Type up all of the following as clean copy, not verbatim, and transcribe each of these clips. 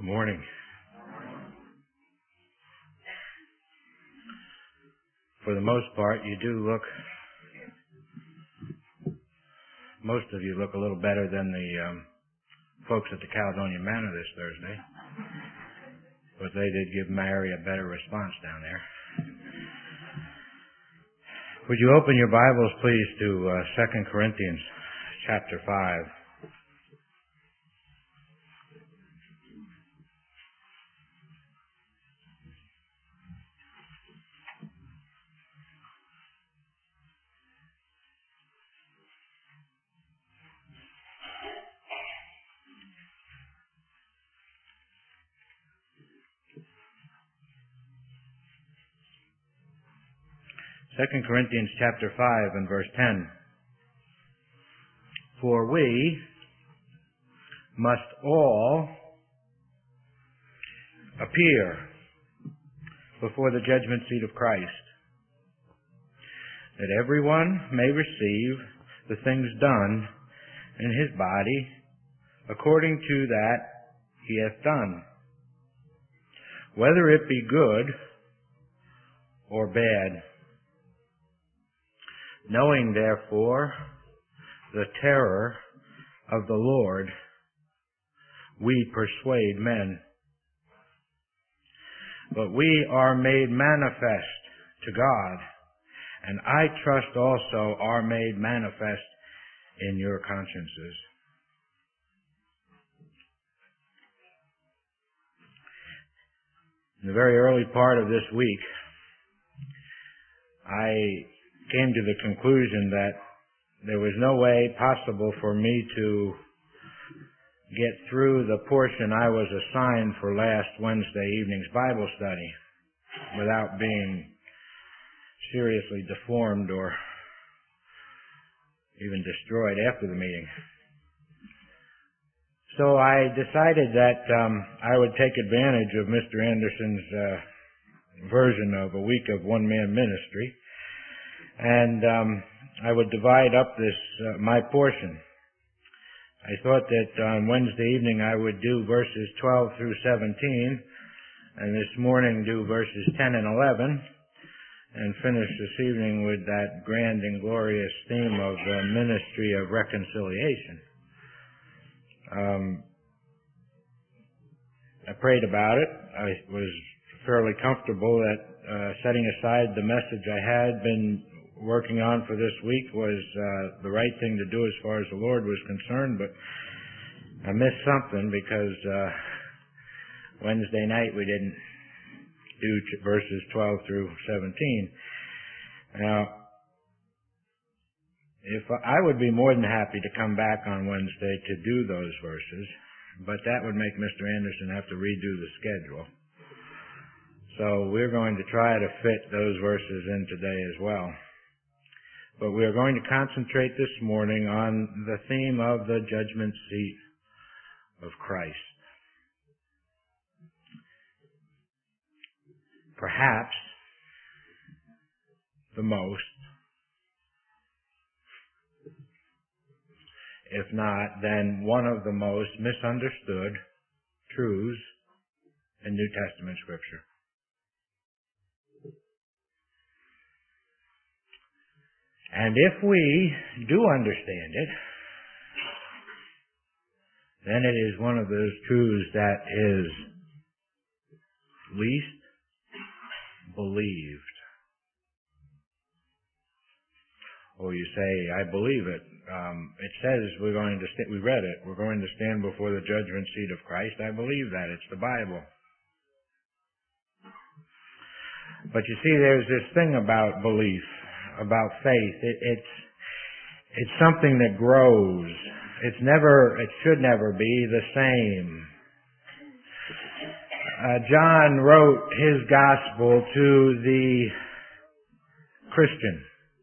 morning. For the most part, most of you look a little better than the folks at the Caledonia Manor this Thursday. But they did give Mary a better response down there. Would you open your Bibles, please, to 2 Corinthians chapter 5. 2 Corinthians chapter 5 and verse 10. For we must all appear before the judgment seat of Christ, that everyone may receive the things done in his body according to that he hath done, whether it be good or bad. Knowing, therefore, the terror of the Lord, we persuade men. But we are made manifest to God, and I trust also are made manifest in your consciences. In the very early part of this week, I came to the conclusion that there was no way possible for me to get through the portion I was assigned for last Wednesday evening's Bible study without being seriously deformed or even destroyed after the meeting. So I decided that I would take advantage of Mr. Anderson's version of a week of one-man ministry, and I would divide up my portion. I thought that on Wednesday evening I would do verses 12 through 17, and this morning do verses 10 and 11, and finish this evening with that grand and glorious theme of the ministry of reconciliation. I prayed about it. I was fairly comfortable that setting aside the message I had been working on for this week was the right thing to do as far as the Lord was concerned, but I missed something because Wednesday night we didn't do verses 12 through 17. Now, I would be more than happy to come back on Wednesday to do those verses, but that would make Mr. Anderson have to redo the schedule. So we're going to try to fit those verses in today as well. But we are going to concentrate this morning on the theme of the judgment seat of Christ. Perhaps the most, if not, then one of the most misunderstood truths in New Testament Scripture. And if we do understand it, then it is one of those truths that is least believed. Or you say, I believe it. It says we read it, we're going to stand before the judgment seat of Christ. I believe that. It's the Bible. But you see, there's this thing about belief, about faith. It's something that grows. It should never be the same. John wrote his gospel to the Christian.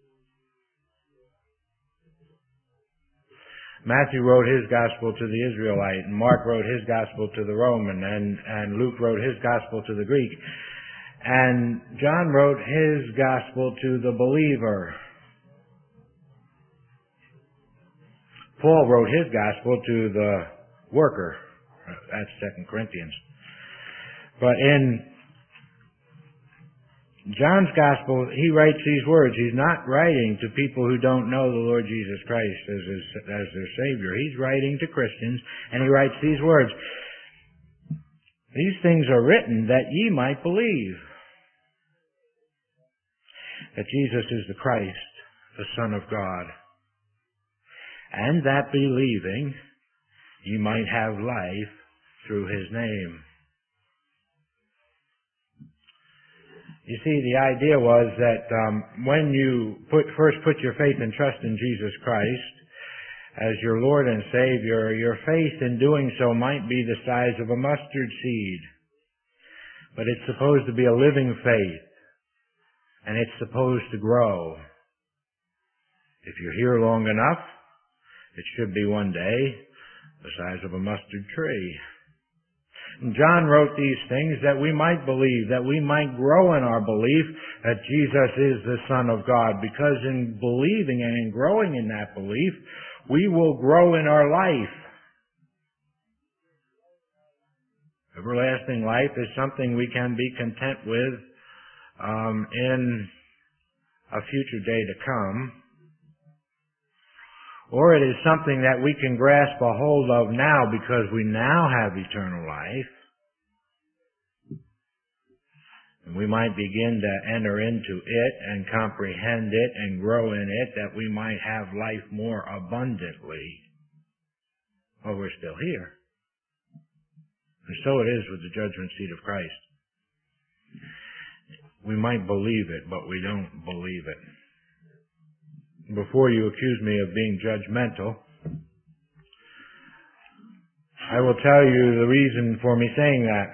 Matthew wrote his gospel to the Israelite, and Mark wrote his gospel to the Roman, and Luke wrote his gospel to the Greek. And John wrote his gospel to the believer. Paul wrote his gospel to the worker. That's 2 Corinthians. But in John's Gospel, he writes these words. He's not writing to people who don't know the Lord Jesus Christ as their Savior. He's writing to Christians, and he writes these words. These things are written that ye might believe that Jesus is the Christ, the Son of God, and that believing ye might have life through his name. You see, the idea was that when you first put your faith and trust in Jesus Christ as your Lord and Savior, your faith in doing so might be the size of a mustard seed. But it's supposed to be a living faith, and it's supposed to grow. If you're here long enough, it should be one day the size of a mustard tree. And John wrote these things that we might believe, that we might grow in our belief that Jesus is the Son of God, because in believing and in growing in that belief, we will grow in our life. Everlasting life is something we can be content with in a future day to come. Or it is something that we can grasp a hold of now because we now have eternal life. And we might begin to enter into it and comprehend it and grow in it, that we might have life more abundantly while we're still here. And so it is with the judgment seat of Christ. We might believe it, but we don't believe it. Before you accuse me of being judgmental, I will tell you the reason for me saying that.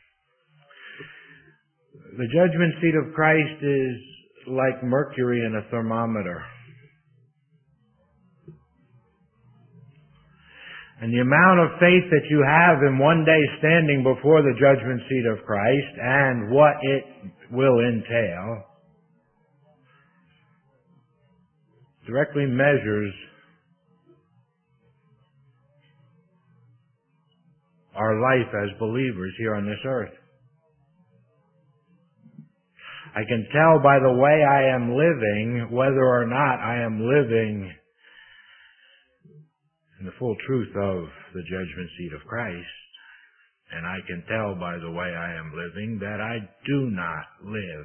The judgment seat of Christ is like mercury in a thermometer. And the amount of faith that you have in one day standing before the judgment seat of Christ and what it will entail directly measures our life as believers here on this earth. I can tell by the way I am living whether or not I am living in the full truth of the judgment seat of Christ. And I can tell by the way I am living that I do not live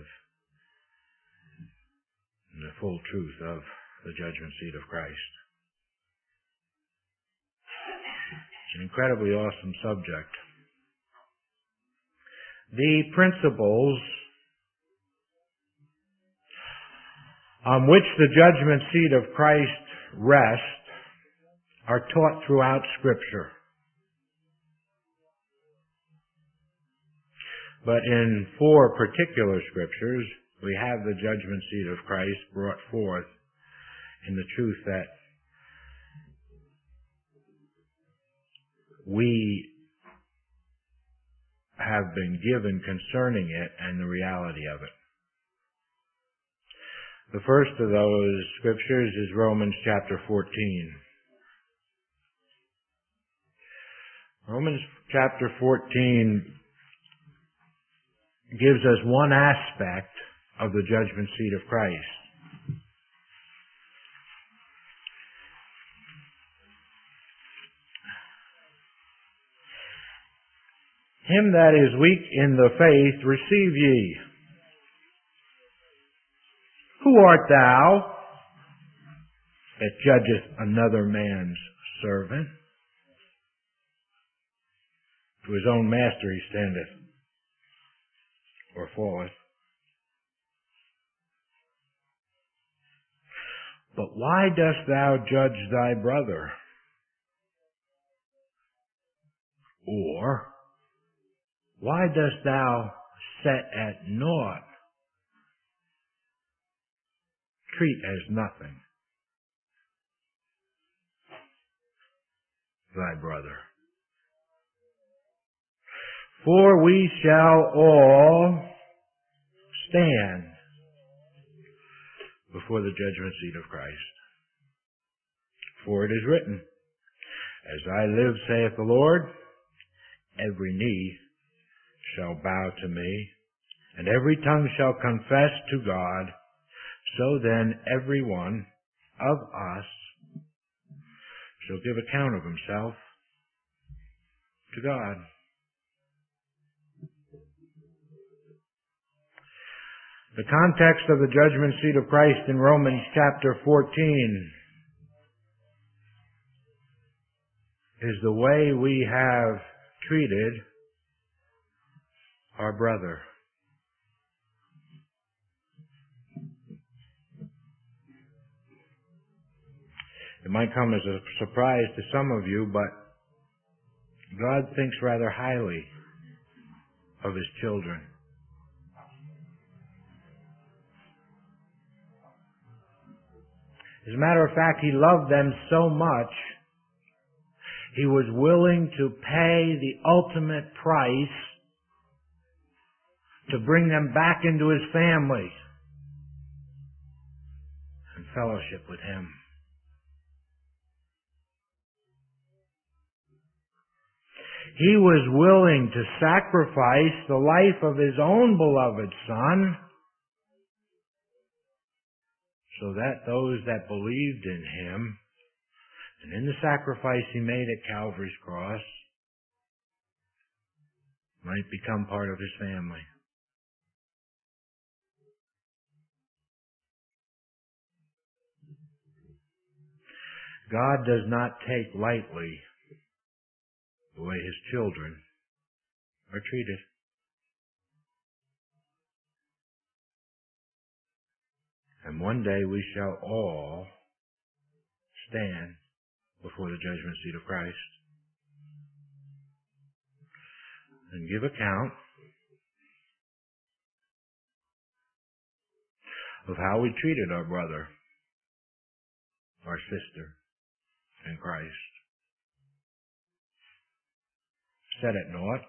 in the full truth of the judgment seat of Christ. It's an incredibly awesome subject. The principles on which the judgment seat of Christ rests are taught throughout Scripture. But in 4 particular Scriptures, we have the judgment seat of Christ brought forth in the truth that we have been given concerning it and the reality of it. The first of those Scriptures is Romans chapter 14. Romans chapter 14 gives us one aspect of the judgment seat of Christ. Him that is weak in the faith receive ye. Who art thou that judgest another man's servant? To his own master he standeth, or falleth. But why dost thou judge thy brother? Or, why dost thou set at naught, treat as nothing, thy brother? For we shall all stand before the judgment seat of Christ. For it is written, As I live, saith the Lord, every knee shall bow to me, and every tongue shall confess to God. So then every one of us shall give account of himself to God. The context of the judgment seat of Christ in Romans chapter 14 is the way we have treated our brother. It might come as a surprise to some of you, but God thinks rather highly of His children. As a matter of fact, He loved them so much, He was willing to pay the ultimate price to bring them back into His family and fellowship with Him. He was willing to sacrifice the life of His own beloved Son so that those that believed in Him and in the sacrifice He made at Calvary's cross might become part of His family. God does not take lightly the way His children are treated. And one day we shall all stand before the judgment seat of Christ and give account of how we treated our brother, our sister in Christ. Set at naught,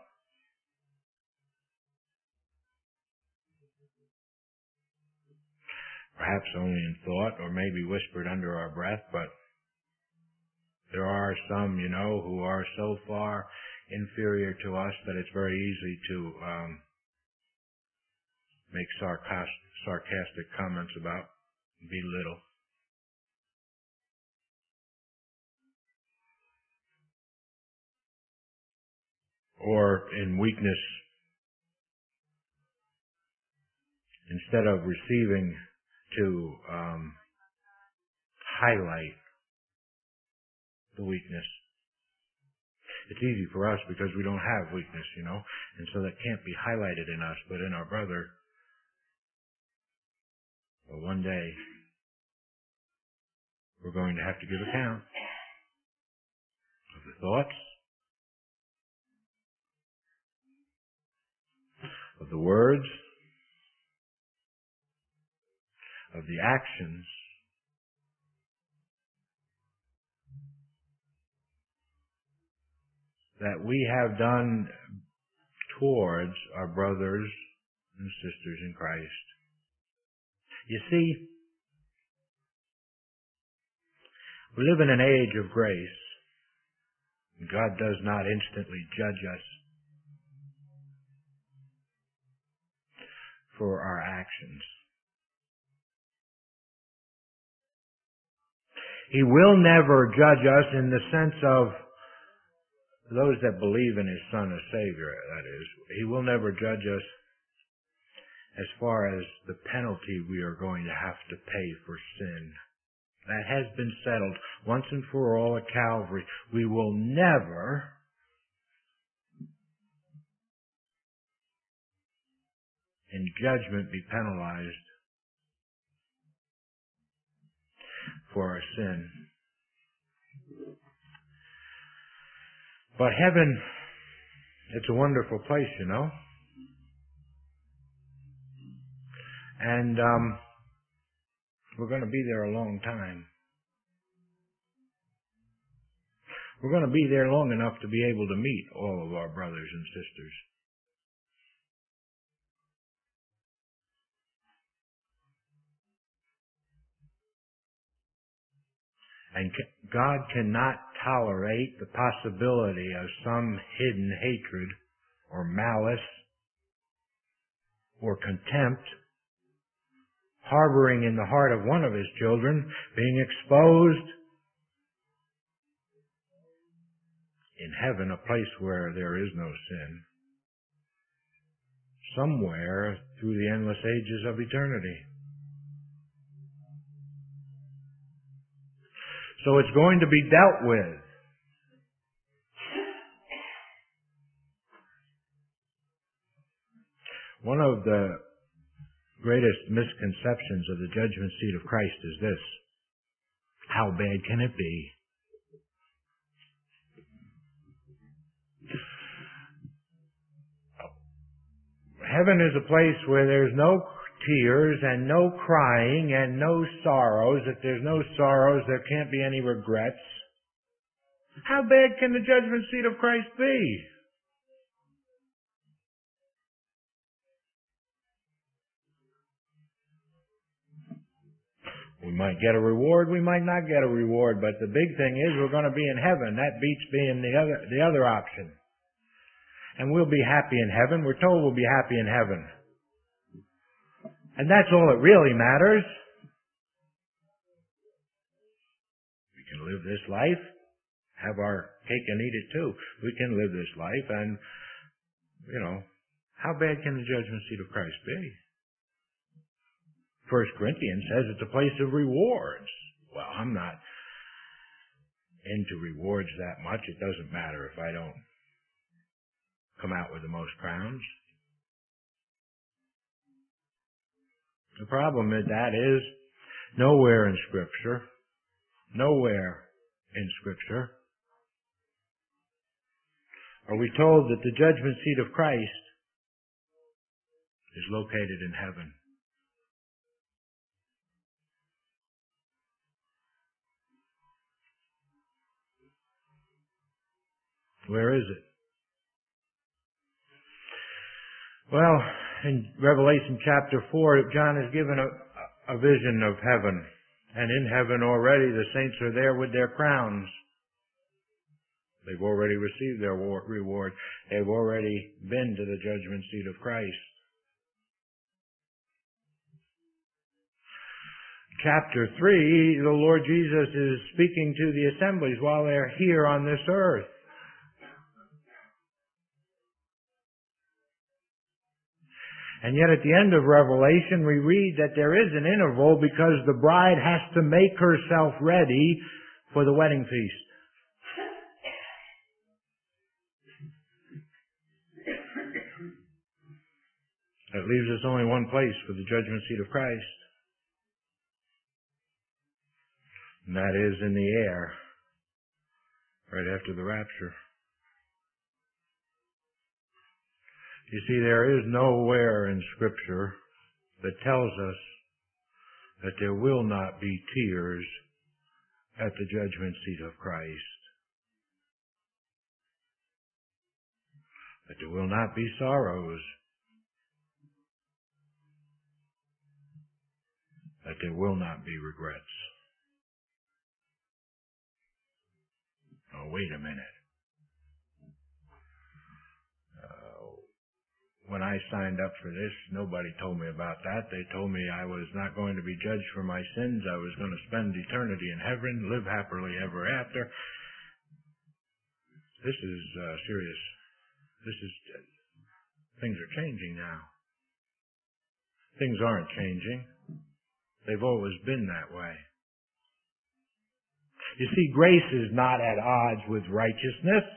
perhaps only in thought or maybe whispered under our breath, but there are some, who are so far inferior to us that it's very easy to make sarcastic comments about, belittle. Or in weakness, instead of receiving, to highlight the weakness. It's easy for us because we don't have weakness, and so that can't be highlighted in us, but in our brother, well, one day we're going to have to give account of the thoughts, of the words, of the actions that we have done towards our brothers and sisters in Christ. You see, we live in an age of grace. God does not instantly judge us for our actions. He will never judge us in the sense of those that believe in His Son as Savior, that is. He will never judge us as far as the penalty we are going to have to pay for sin. That has been settled once and for all at Calvary. We will never in judgment be penalized for our sin. But heaven, it's a wonderful place, And we're going to be there a long time. We're going to be there long enough to be able to meet all of our brothers and sisters. And God cannot tolerate the possibility of some hidden hatred or malice or contempt harboring in the heart of one of his children, being exposed in heaven, a place where there is no sin, somewhere through the endless ages of eternity. So it's going to be dealt with. One of the greatest misconceptions of the judgment seat of Christ is this: how bad can it be? Heaven is a place where there's no tears and no crying and no sorrows. If there's no sorrows, there can't be any regrets. How bad can the judgment seat of Christ be? We might get a reward, we might not get a reward, but the big thing is we're going to be in heaven. That beats being the other option. And we'll be happy in heaven. We're told we'll be happy in heaven. And that's all that really matters. We can live this life, have our cake and eat it too. We can live this life and, how bad can the judgment seat of Christ be? 1 Corinthians says it's a place of rewards. Well, I'm not into rewards that much. It doesn't matter if I don't come out with the most crowns. The problem with that is nowhere in Scripture are we told that the judgment seat of Christ is located in heaven. Where is it? Well, in Revelation chapter 4, John is given a vision of heaven. And in heaven already the saints are there with their crowns. They've already received their reward. They've already been to the judgment seat of Christ. Chapter 3, the Lord Jesus is speaking to the assemblies while they're here on this earth. And yet at the end of Revelation we read that there is an interval because the bride has to make herself ready for the wedding feast. That leaves us only one place for the judgment seat of Christ. And that is in the air, right after the rapture. You see, there is nowhere in Scripture that tells us that there will not be tears at the judgment seat of Christ. That there will not be sorrows. That there will not be regrets. Oh, wait a minute. When I signed up for this, nobody told me about that. They told me I was not going to be judged for my sins. I was going to spend eternity in heaven, live happily ever after. This is serious. Things are changing now. Things aren't changing. They've always been that way. You see, grace is not at odds with righteousness.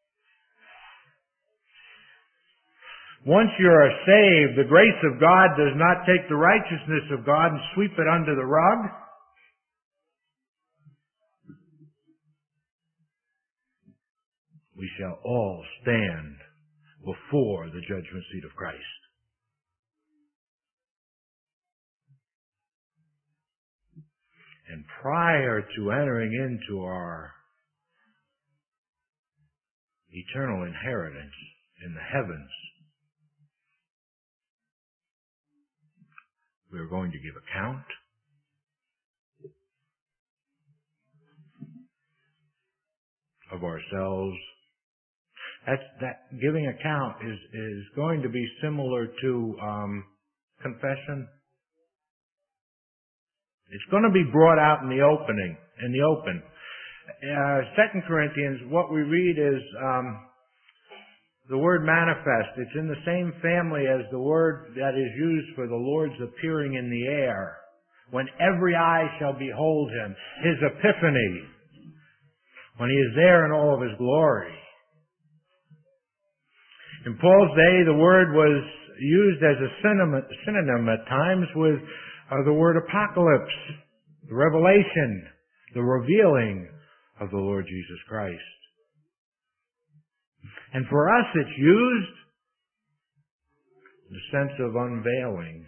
Once you're saved, the grace of God does not take the righteousness of God and sweep it under the rug. We shall all stand before the judgment seat of Christ. And prior to entering into our eternal inheritance in the heavens, we are going to give account of ourselves That giving account is going to be similar to confession. It's going to be brought out in the open. 2 Corinthians, what we read is the word manifest. It's in the same family as the word that is used for the Lord's appearing in the air, when every eye shall behold Him, His epiphany, when He is there in all of His glory. In Paul's day, the word was used as a synonym at times with the word apocalypse, the revelation, the revealing of the Lord Jesus Christ. And for us, it's used in the sense of unveiling,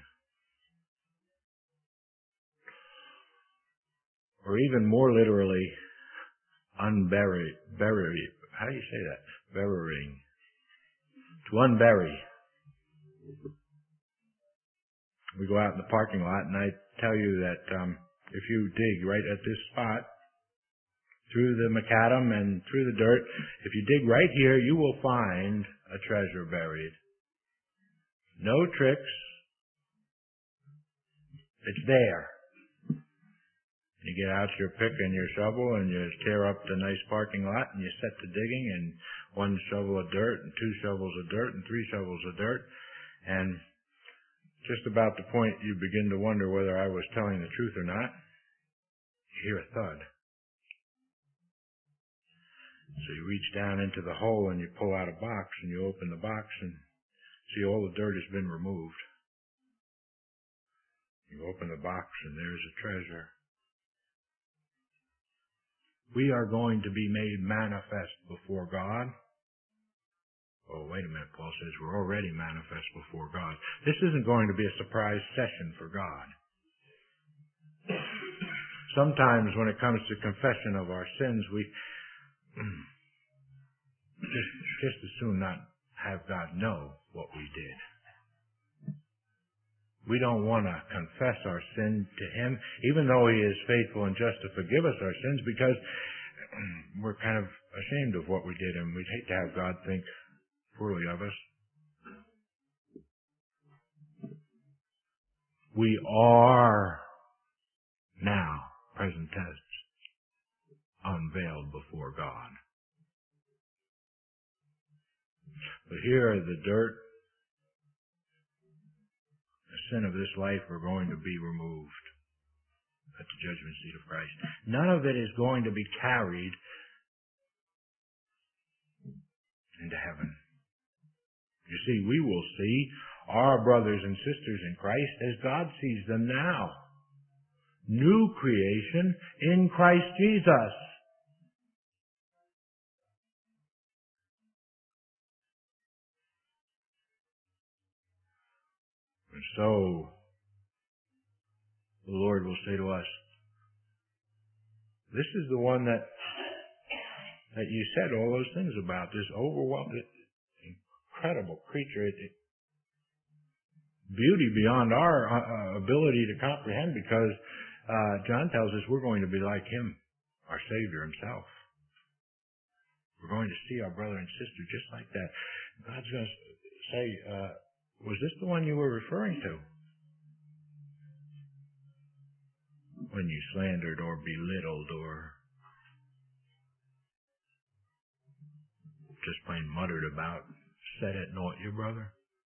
or even more literally, unbury. How do you say that? Burying. To unbury. We go out in the parking lot, and I tell you that if you dig right at this spot, through the macadam and through the dirt, if you dig right here, you will find a treasure buried. No tricks. It's there. You get out your pick and your shovel and you tear up the nice parking lot and you set to digging, and 1 shovel of dirt and 2 shovels of dirt and 3 shovels of dirt, and just about the point you begin to wonder whether I was telling the truth or not, you hear a thud. So you reach down into the hole and you pull out a box and you open the box and see all the dirt has been removed. You open the box and there's a treasure. We are going to be made manifest before God. Oh, wait a minute, Paul says we're already manifest before God. This isn't going to be a surprise session for God. Sometimes when it comes to confession of our sins, we just as soon not have God know what we did. We don't want to confess our sin to Him, even though He is faithful and just to forgive us our sins, because we're kind of ashamed of what we did, and we'd hate to have God think poorly of us. We are now, present tense, unveiled before God. But here, the dirt, the sin of this life are going to be removed at the judgment seat of Christ. None of it is going to be carried into heaven. You see, we will see our brothers and sisters in Christ as God sees them now. New creation in Christ Jesus. And so, the Lord will say to us, this is the one that you said all those things about, this overwhelming, incredible creature. Beauty beyond our ability to comprehend, because John tells us we're going to be like Him, our Savior Himself. We're going to see our brother and sister just like that. God's going to say, was this the one you were referring to? When you slandered or belittled or just plain muttered about, said it naught your brother?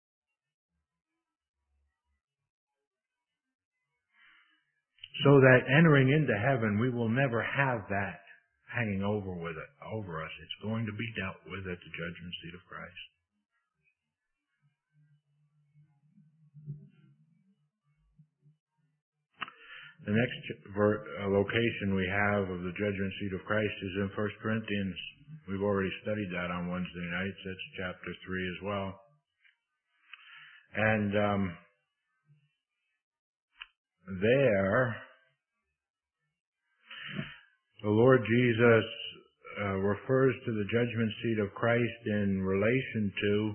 So that entering into heaven, we will never have that hanging over us. It's going to be dealt with at the judgment seat of Christ. The next location we have of the judgment seat of Christ is in 1 Corinthians. We've already studied that on Wednesday nights. That's chapter 3 as well. And there, the Lord Jesus refers to the judgment seat of Christ in relation to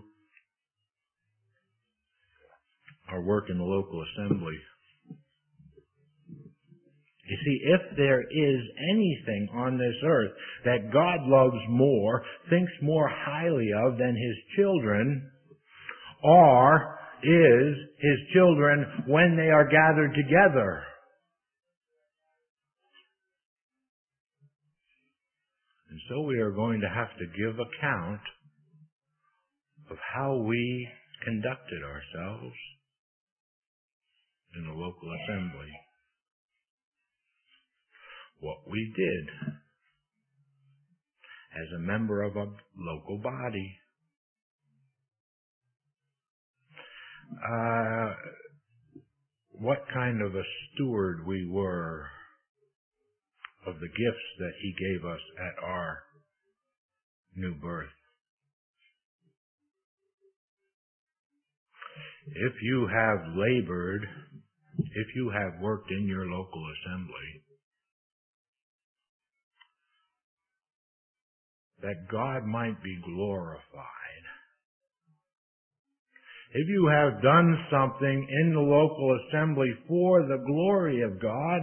our work in the local assembly. You see, if there is anything on this earth that God loves more, thinks more highly of than His children, or is His children when they are gathered together. And so we are going to have to give account of how we conducted ourselves in the local assembly. What we did as a member of a local body. What kind of a steward we were of the gifts that He gave us at our new birth. If you have labored, if you have worked in your local assembly, that God might be glorified. If you have done something in the local assembly for the glory of God,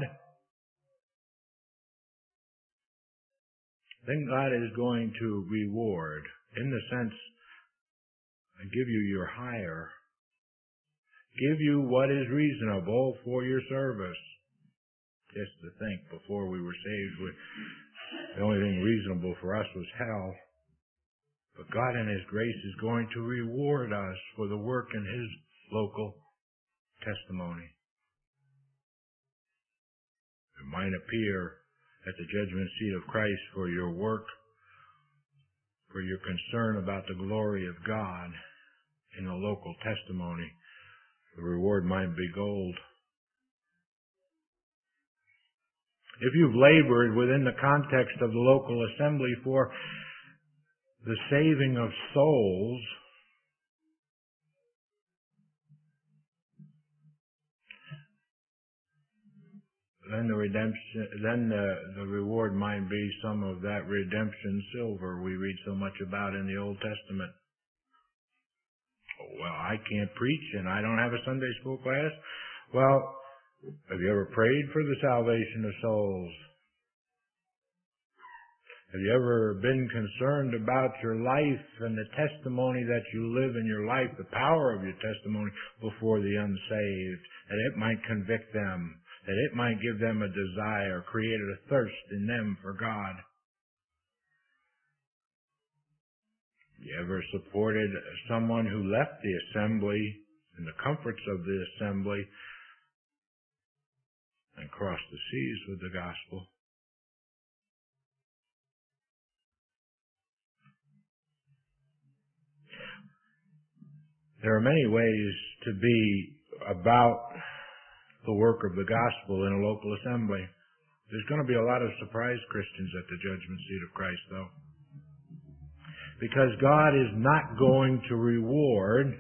then God is going to reward, in the sense, give you your hire, give you what is reasonable for your service. Just to think, before we were saved, the only thing reasonable for us was hell. But God in His grace is going to reward us for the work in His local testimony. It might appear at the judgment seat of Christ for your work, for your concern about the glory of God in a local testimony. The reward might be gold. If you've labored within the context of the local assembly for the saving of souls, then the reward might be some of that redemption silver we read so much about in the Old Testament. Oh, well, I can't preach and I don't have a Sunday school class. Well, have you ever prayed for the salvation of souls? Have you ever been concerned about your life and the testimony that you live in your life, the power of your testimony before the unsaved, that it might convict them, that it might give them a desire, create a thirst in them for God? You ever supported someone who left the assembly in the comforts of the assembly and crossed the seas with the gospel? There are many ways to be about the work of the gospel in a local assembly. There's going to be a lot of surprised Christians at the judgment seat of Christ, though. Because God is not going to reward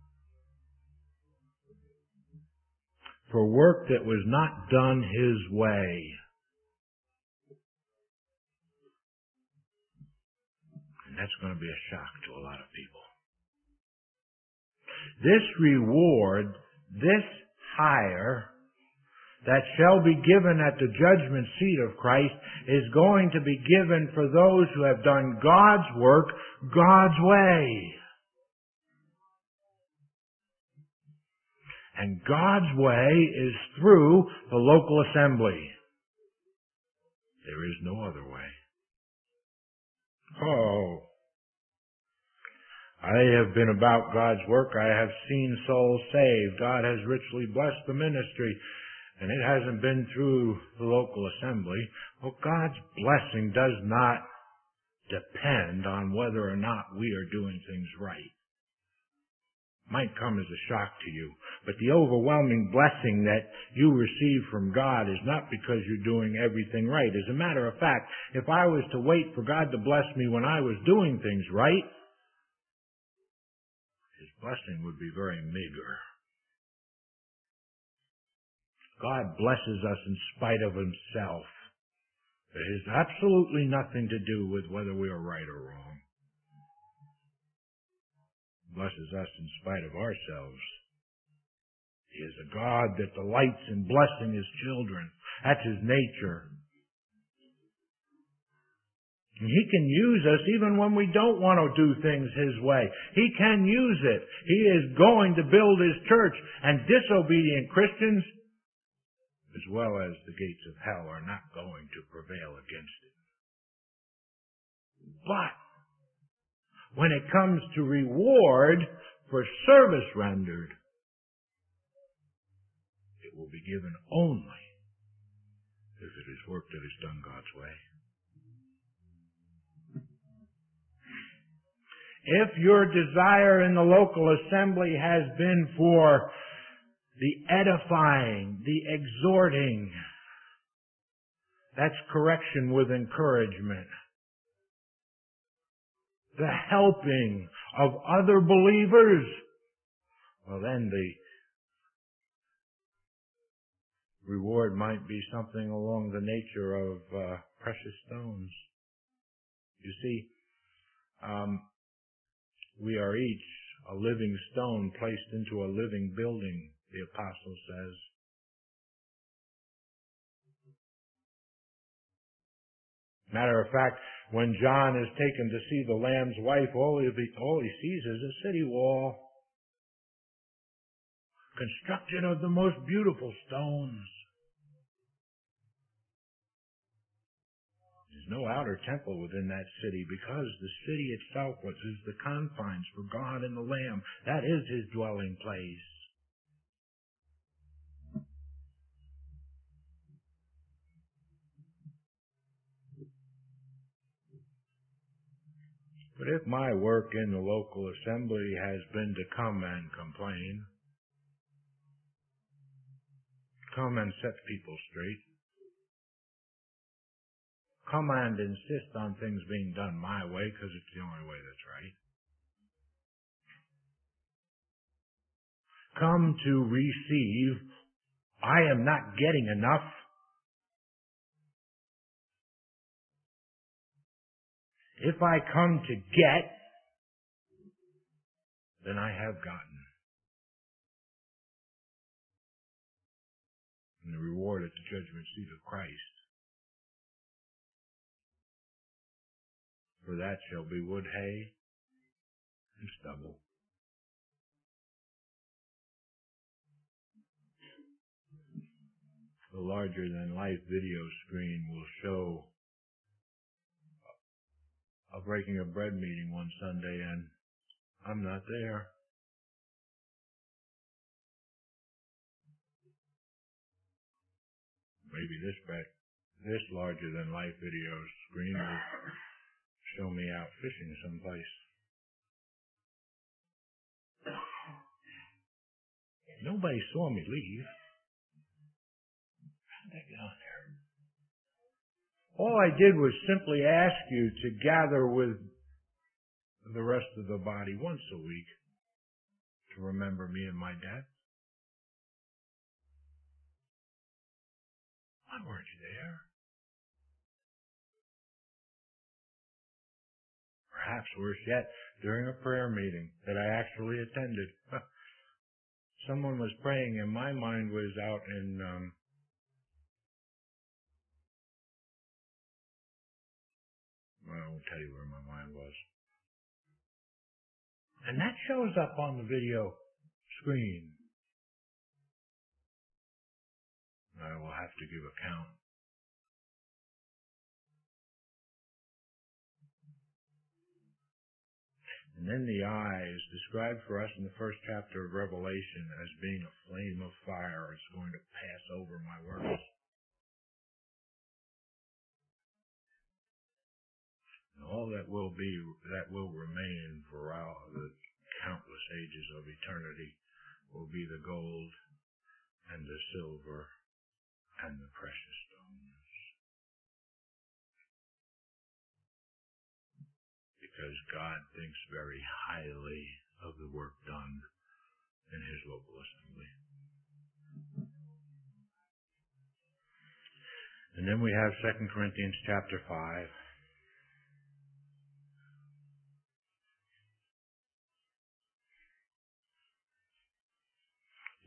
for work that was not done His way. And that's going to be a shock to a lot of people. This reward, this hire that shall be given at the judgment seat of Christ is going to be given for those who have done God's work God's way. And God's way is through the local assembly. There is no other way. Oh, I have been about God's work. I have seen souls saved. God has richly blessed the ministry. And it hasn't been through the local assembly. Well, God's blessing does not depend on whether or not we are doing things right. It might come as a shock to you, but the overwhelming blessing that you receive from God is not because you're doing everything right. As a matter of fact, if I was to wait for God to bless me when I was doing things right, His blessing would be very meager. God blesses us in spite of Himself. It has absolutely nothing to do with whether we are right or wrong. He blesses us in spite of ourselves. He is a God that delights in blessing His children. That's His nature. And He can use us even when we don't want to do things His way. He can use it. He is going to build His church, and disobedient Christians, as well as the gates of hell, are not going to prevail against it. But when it comes to reward for service rendered, it will be given only if it is work that is done God's way. If your desire in the local assembly has been for the edifying, the exhorting, that's correction with encouragement, the helping of other believers, well, then the reward might be something along the nature of precious stones. You see, we are each a living stone placed into a living building, the apostle says. Matter of fact, when John is taken to see the Lamb's wife, all he sees is a city wall constructed of the most beautiful stones. There's no outer temple within that city because the city itself is the confines for God and the Lamb. That is His dwelling place. But if my work in the local assembly has been to come and complain, come and set people straight, come and insist on things being done my way because it's the only way that's right, come to receive, I am not getting enough, if I come to get, then I have gotten. And the reward at the judgment seat of Christ. For that shall be wood, hay, and stubble. The larger-than-life video screen will show a breaking of bread meeting one Sunday, and I'm not there. Maybe this larger-than-life video screen will show me out fishing someplace. Nobody saw me leave. How did I get on there? All I did was simply ask you to gather with the rest of the body once a week to remember me and my death. Why weren't you there? Perhaps worse yet, during a prayer meeting that I actually attended. Someone was praying and my mind was out in I won't tell you where my mind was. And that shows up on the video screen. I will have to give account. And then the eye is described for us in the first chapter of Revelation as being a flame of fire. It's going to pass over my works. And all that will remain for the countless ages of eternity will be the gold and the silver and the precious stones. Because God thinks very highly of the work done in His local assembly. And then we have 2 Corinthians chapter 5.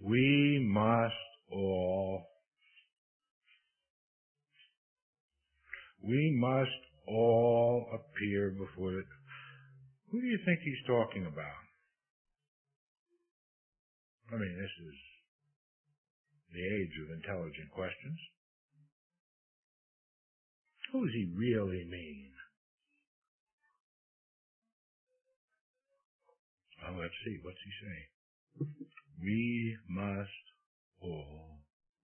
We must all appear before it. Who do you think he's talking about? I mean, this is the age of intelligent questions. Who does he really mean? Oh, let's see. What's he saying? We must all.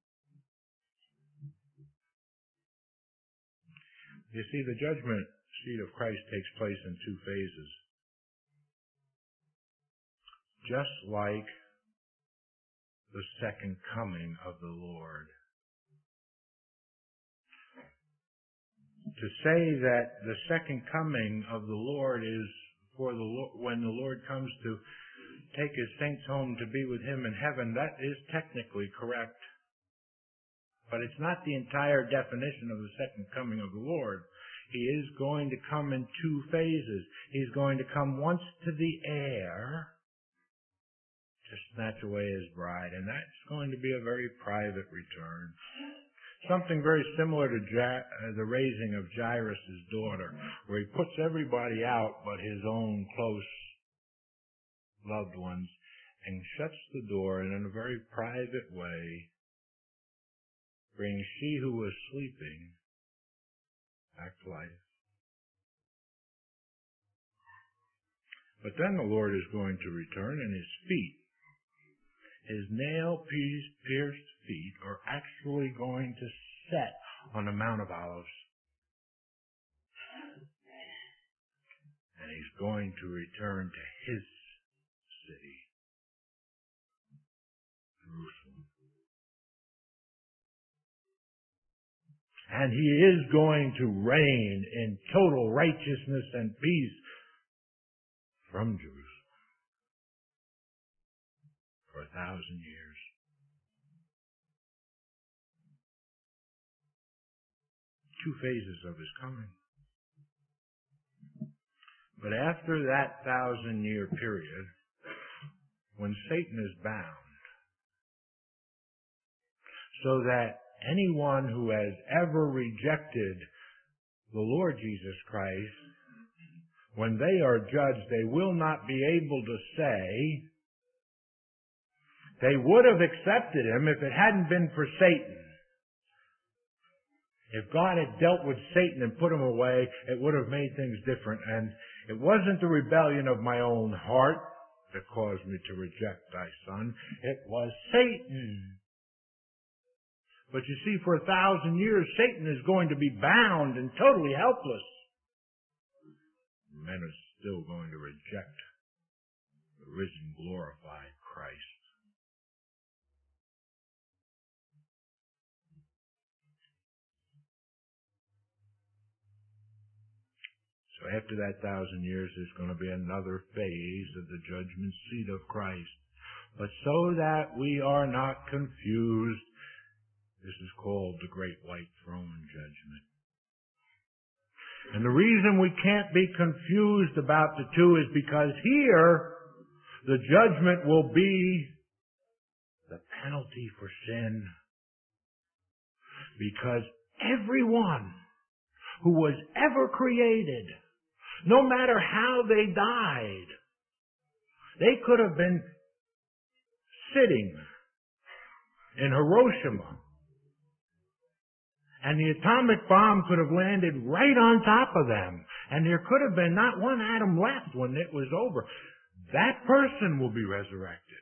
You see, the judgment seat of Christ takes place in two phases. Just like the second coming of the Lord. To say that the second coming of the Lord is for the when the Lord comes to take his saints home to be with him in heaven, that is technically correct. But it's not the entire definition of the second coming of the Lord. He is going to come in two phases. He's going to come once to the air to snatch away his bride, and that's going to be a very private return. Something very similar to the raising of Jairus' daughter, where he puts everybody out but his own close loved ones and shuts the door, and in a very private way brings she who was sleeping back to life. But then the Lord is going to return, and his feet, his nail-pierced feet, are actually going to set on the Mount of Olives. And he's going to return to his city, Jerusalem. And he is going to reign in total righteousness and peace from Jerusalem for 1,000 years. Two phases of his coming. But after that 1,000-year period, when Satan is bound, so that anyone who has ever rejected the Lord Jesus Christ, when they are judged, they will not be able to say they would have accepted him if it hadn't been for Satan. If God had dealt with Satan and put him away, it would have made things different. And it wasn't the rebellion of my own heart that caused me to reject thy Son. It was Satan. But you see, for 1,000 years, Satan is going to be bound and totally helpless. Men are still going to reject the risen, glorified Christ. So after that 1,000 years, there's going to be another phase of the judgment seat of Christ. But so that we are not confused, this is called the Great White Throne Judgment. And the reason we can't be confused about the two is because here, the judgment will be the penalty for sin. Because everyone who was ever created, no matter how they died, they could have been sitting in Hiroshima, and the atomic bomb could have landed right on top of them, and there could have been not one atom left when it was over. That person will be resurrected.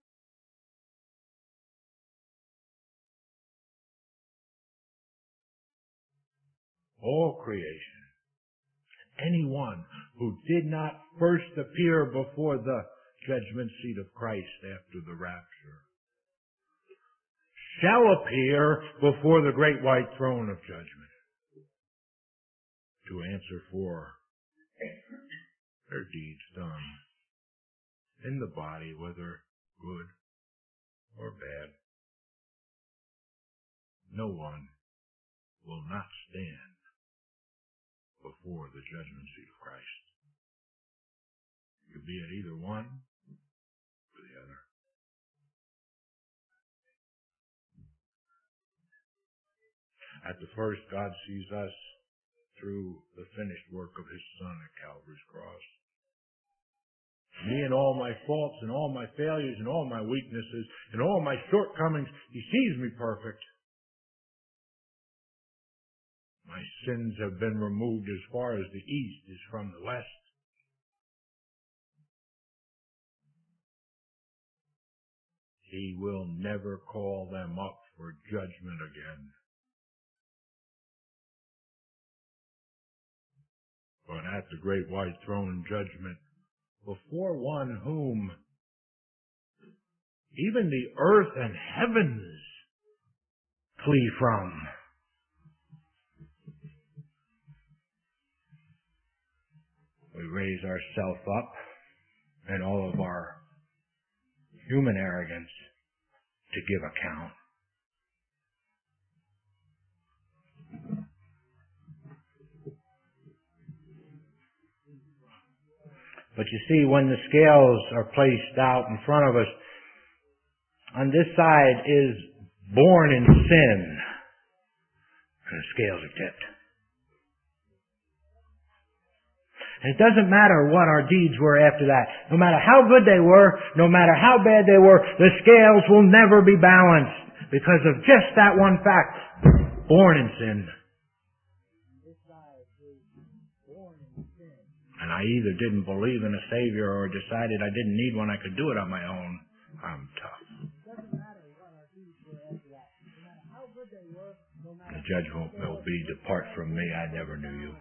All creation, anyone who did not first appear before the judgment seat of Christ after the rapture, shall appear before the great white throne of judgment to answer for their deeds done in the body, whether good or bad. No one will not stand before the judgment seat of Christ. You'll be at either one or the other. At the first, God sees us through the finished work of His Son at Calvary's cross. Me and all my faults and all my failures and all my weaknesses and all my shortcomings, He sees me perfect. My sins have been removed as far as the east is from the west. He will never call them up for judgment again. But at the great white throne judgment, before one whom even the earth and heavens flee from, we raise ourselves up in all of our human arrogance to give account. But you see, when the scales are placed out in front of us, on this side is born in sin, and the scales are tipped. And it doesn't matter what our deeds were after that. No matter how good they were, no matter how bad they were, the scales will never be balanced because of just that one fact. Born in sin. And I either didn't believe in a Savior or decided I didn't need one, I could do it on my own. I'm tough. The judgment will be, depart from me, I never knew you.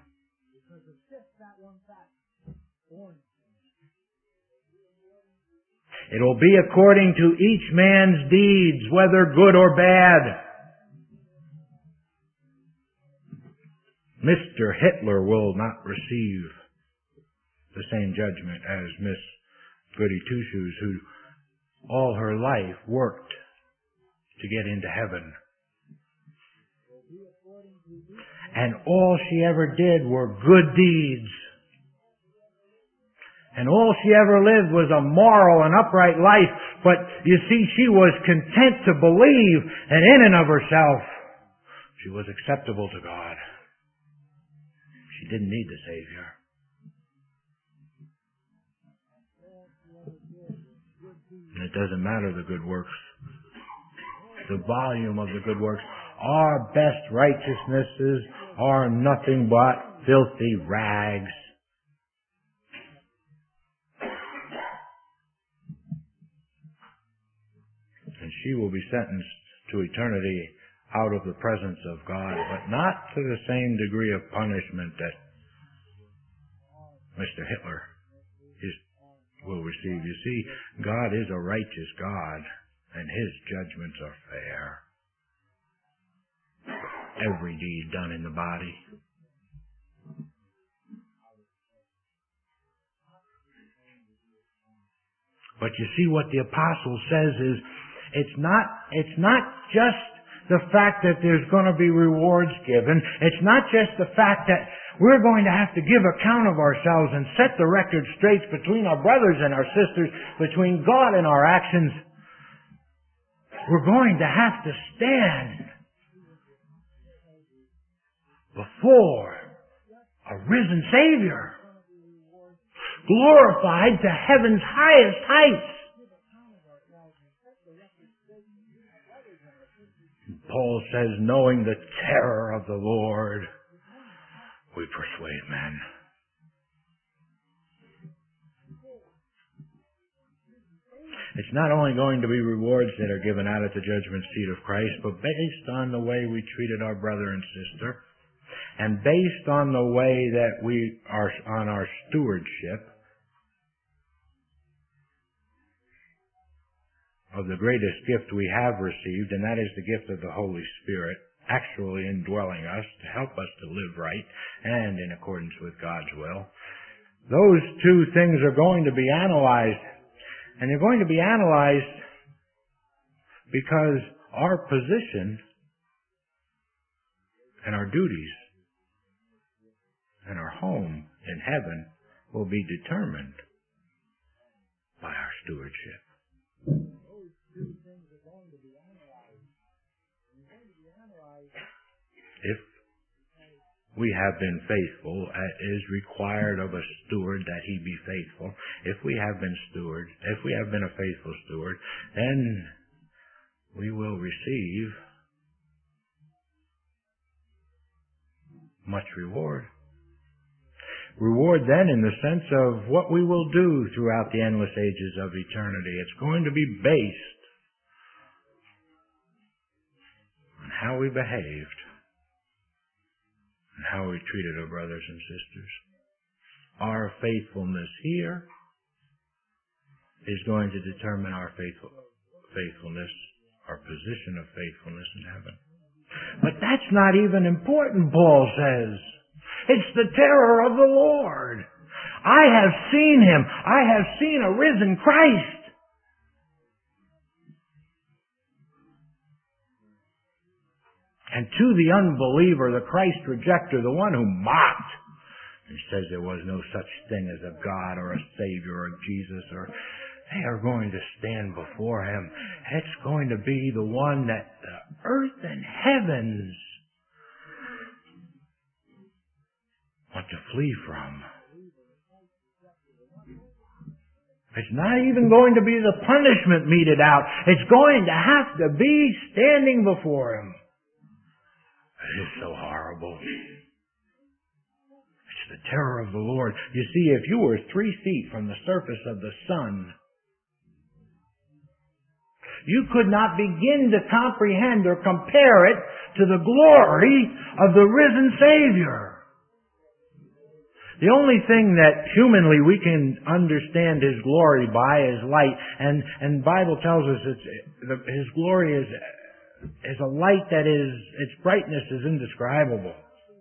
It will be according to each man's deeds, whether good or bad. Mr. Hitler will not receive the same judgment as Miss Goody Two-Shoes, who all her life worked to get into heaven. And all she ever did were good deeds. And all she ever lived was a moral and upright life. But you see, she was content to believe, and in and of herself, she was acceptable to God. She didn't need the Savior. And it doesn't matter the good works. The volume of the good works. Our best righteousnesses are nothing but filthy rags. And she will be sentenced to eternity out of the presence of God, but not to the same degree of punishment that Mr. Hitler will receive. You see, God is a righteous God, and His judgments are fair. Every deed done in the body. But you see, what the apostle says is, it's not just the fact that there's going to be rewards given. It's not just the fact that we're going to have to give account of ourselves and set the record straight between our brothers and our sisters, between God and our actions. We're going to have to stand before a risen Savior, glorified to heaven's highest heights. Paul says, knowing the terror of the Lord, we persuade men. It's not only going to be rewards that are given out at the judgment seat of Christ, but based on the way we treated our brother and sister, and based on the way that we are on our stewardship of the greatest gift we have received, and that is the gift of the Holy Spirit, actually indwelling us to help us to live right and in accordance with God's will. Those two things are going to be analyzed, and they're going to be analyzed because our position and our duties and our home in heaven will be determined by our stewardship. we have been faithful. It is required of a steward that he be faithful. If we have been a faithful steward, then we will receive much reward. Reward then in the sense of what we will do throughout the endless ages of eternity. It's going to be based on how we behaved and how we treated our brothers and sisters. Our faithfulness here is going to determine our faithfulness, our position of faithfulness in heaven. But that's not even important, Paul says. It's the terror of the Lord. I have seen Him. I have seen a risen Christ. And to the unbeliever, the Christ rejecter, the one who mocked and says there was no such thing as a God or a Savior or Jesus, or they are going to stand before Him. It's going to be the one that the earth and heavens want to flee from. It's not even going to be the punishment meted out. It's going to have to be standing before Him. It is so horrible. It's the terror of the Lord. You see, if you were 3 feet from the surface of the sun, you could not begin to comprehend or compare it to the glory of the risen Savior. The only thing that humanly we can understand His glory by is light, and the Bible tells us His glory is a light that its brightness is indescribable.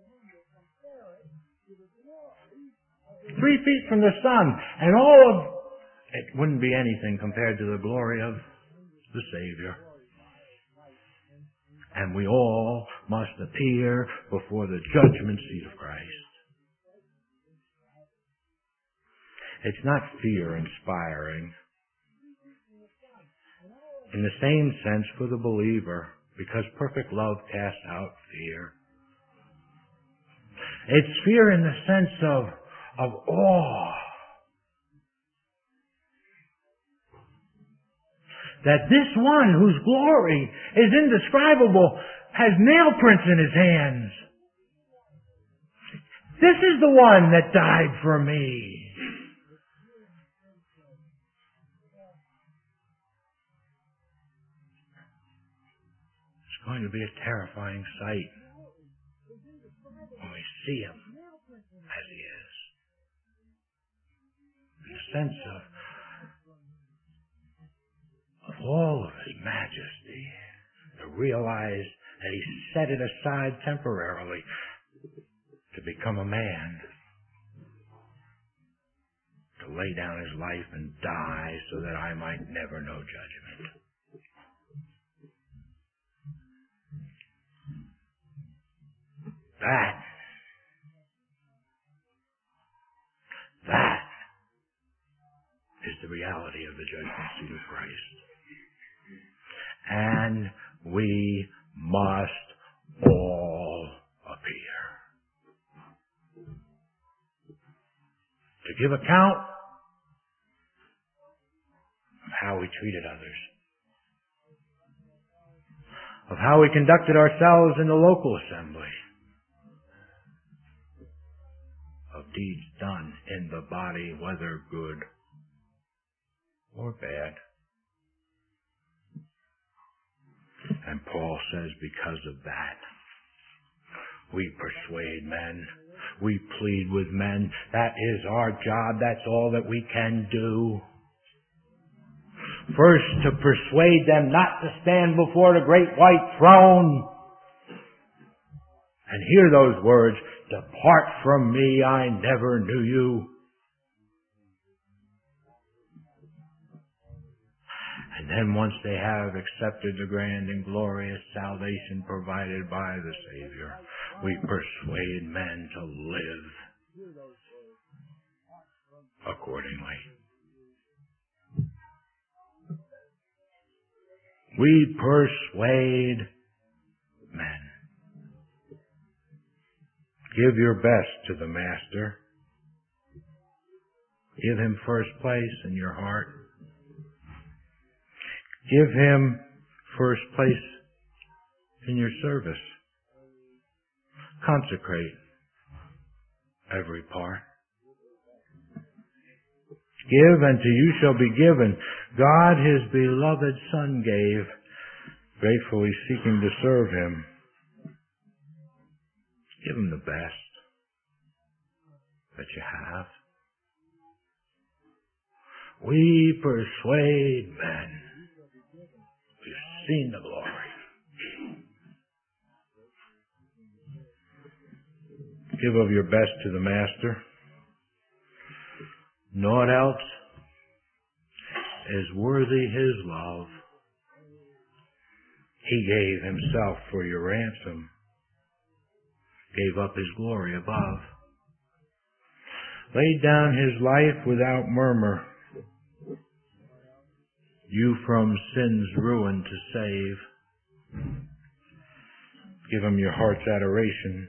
3 feet from the sun, and all of it wouldn't be anything compared to the glory of the Savior. And we all must appear before the judgment seat of Christ. It's not fear-inspiring. In the same sense for the believer, because perfect love casts out fear. It's fear in the sense of awe. That this one whose glory is indescribable has nail prints in his hands. This is the one that died for me. It's going to be a terrifying sight when we see Him as He is. In the sense of all of His majesty, to realize that He set it aside temporarily to become a man, to lay down His life and die so that I might never know judgment. That is the reality of the judgment seat of Christ. And we must all appear to give account of how we treated others, of how we conducted ourselves in the local assembly, of deeds done in the body, whether good or bad. And Paul says because of that, we persuade men. We plead with men. That is our job. That's all that we can do. First, to persuade them not to stand before the great white throne and hear those words, "Depart from me, I never knew you." And then once they have accepted the grand and glorious salvation provided by the Savior, we persuade men to live accordingly. We persuade men. Give your best to the Master. Give Him first place in your heart. Give Him first place in your service. Consecrate every part. Give, and to you shall be given. God His beloved Son gave, gratefully seeking to serve Him. Give Him the best that you have. We persuade men. We've seen the glory. Give of your best to the Master. Naught else is worthy His love. He gave Himself for your ransom. Gave up His glory above. Laid down His life without murmur. You from sin's ruin to save. Give Him your heart's adoration.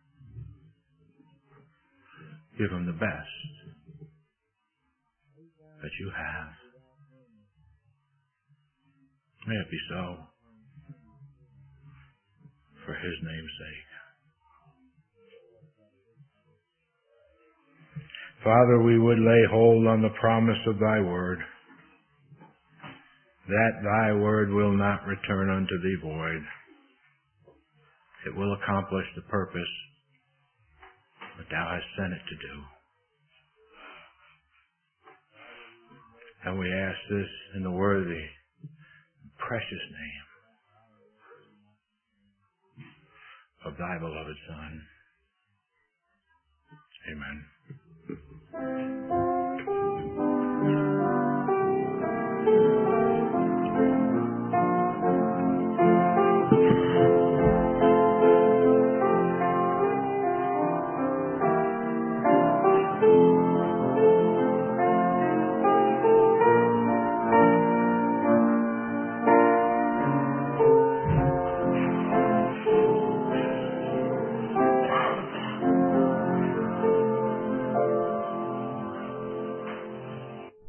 Give Him the best that you have. May it be so, for His name's sake. Father, we would lay hold on the promise of Thy word, that Thy word will not return unto Thee void. It will accomplish the purpose that Thou hast sent it to do. And we ask this in the worthy, precious name of Thy beloved Son. Amen.